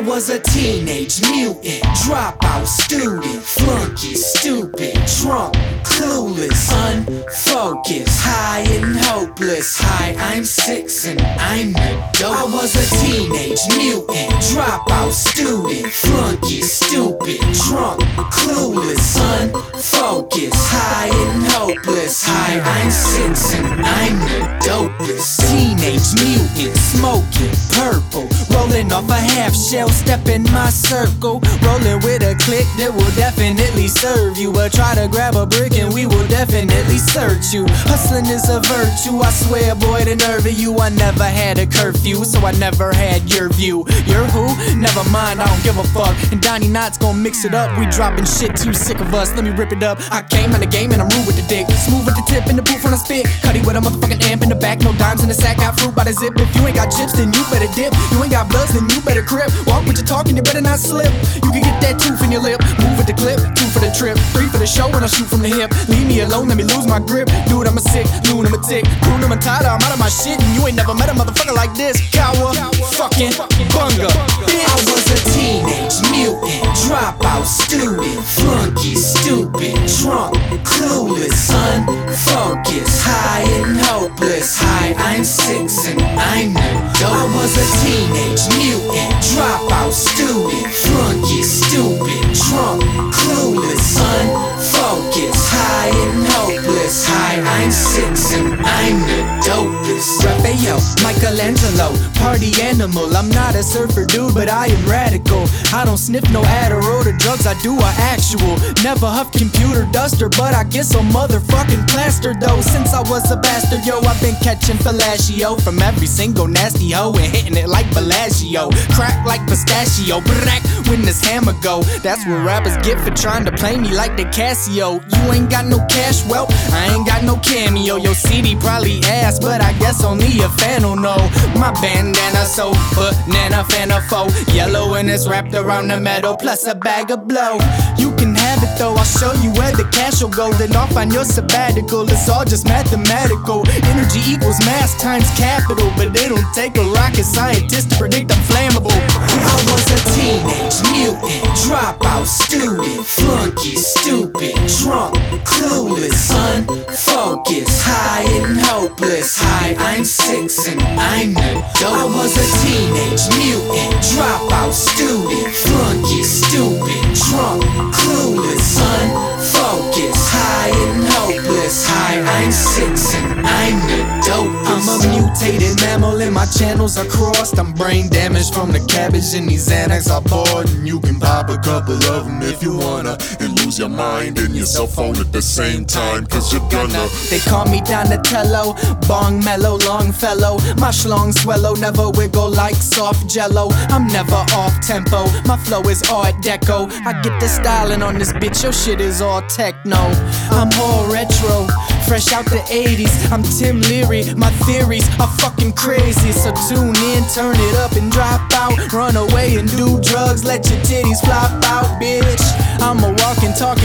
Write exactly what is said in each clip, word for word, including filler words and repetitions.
was a teenage mutant, dropout student, flunky, stupid, drunk, clueless, unfocused, high and hopeless. Hi, I'm six and I'm the dope. I was a teenage mutant, dropout student, flunky, stupid, drunk, clueless, unfocused, high and hopeless. Hi, I'm six and I'm the dopest. Teenage mutant, smoking purple, rolling off a half shell, step in my circle, rolling with a click that will definitely serve you. But try to grab a brick and we will definitely search you. Hustling is a virtue, I swear, boy, the nerve of you. I never had a curfew, so I never had your view. You're who? Never mind, I don't give a fuck. And Donnie Knotts gon' mix it up. We dropping shit too sick of us, let me rip it up. I came out the game and I'm rude with the dick, smooth with the tip and the booth when I spit. Cuddy with a motherfucking amp in the back, no dimes in the sack, got fruit by the zip. If you ain't got chips, then you better dip. You ain't got bloods, then you better crip. Walk with your talking, you better not slip. You can get that tooth in your lip, move with the clip, two for the trip, three for the show when I shoot from the hip. Leave me alone, let me lose my grip. Dude, I'm a sick, loon, I'm a tick, prune, I'm a tired, I'm out of my shit. And you ain't never met a motherfucker like this. Coward, fucking bunga, bitch. I was a teenage mutant, dropout student, flunky, stupid, drunk, clueless, unfocused, high and hopeless. Hi, I'm six and I'm the dope. I was a teenage mutant, dropout student, flunky, stupid, drunk, clueless, unfocused, high and hopeless. Hi, I'm six and I'm the dopest. Raphael, Michelangelo, party animal. I'm not a surfer dude, but I am radical. I don't sniff no Adderall, the drugs I do are actual. Never huffed computer duster, but I get so motherfucking plastered though. Since I was a bastard, yo, I've been catching fellatio from every single nasty hoe and hitting it like Bellagio. Crack like pistachio, brack when this hammer go. That's what rappers get for trying to play me like the Casio. You ain't got no cash, well, I ain't got no cameo. Your C D probably ass, but I guess only a fan will know. My bandana so banana fan of foe, yellow and it's wrapped around the metal, plus a bag of blow. You can have it though, I'll show you where the cash will go. Then off on your sabbatical, it's all just mathematical. Energy equals mass times capital, but they don't take a rocket scientist to predict I'm flammable. I was a teenage mutant, dropout student, flunky, stupid, drunk, clueless, unfocused, high and hopeless. Hi, I'm six and I'm the dope. I was a teenage mutant, dropout student, flunky, stupid, drunk, clueless, unfocused, high and hopeless. Hi, I'm six and I'm the dopest. I'm a mutated mammal and my channels are crossed. I'm brain damaged from the cabbage and these Xanax I bought. And you can pop a couple of them if you wanna, and lose your mind and your cell phone at the same time, cause you're gonna. They call me Donatello, bong mellow, long fellow. My schlong swallow, never wiggle like soft jello. I'm never off tempo, my flow is art deco. I get the styling on this bitch, your shit is all techno. I'm all retro, fresh out the eighties. I'm Tim Leary, my theories are fucking crazy. So tune in, turn it up and drop out. Run away and do drugs, let your titties flop out, bitch. I'm a walking, talking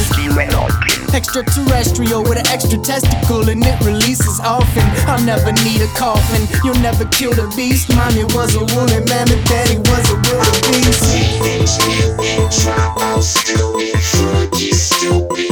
extraterrestrial with an extra testicle and it releases often. I'll never need a coffin, you'll never kill the beast. Mommy was a woolly mammoth, daddy was a wildebeest. Teenage mutant, dropout student, flunky, stupid,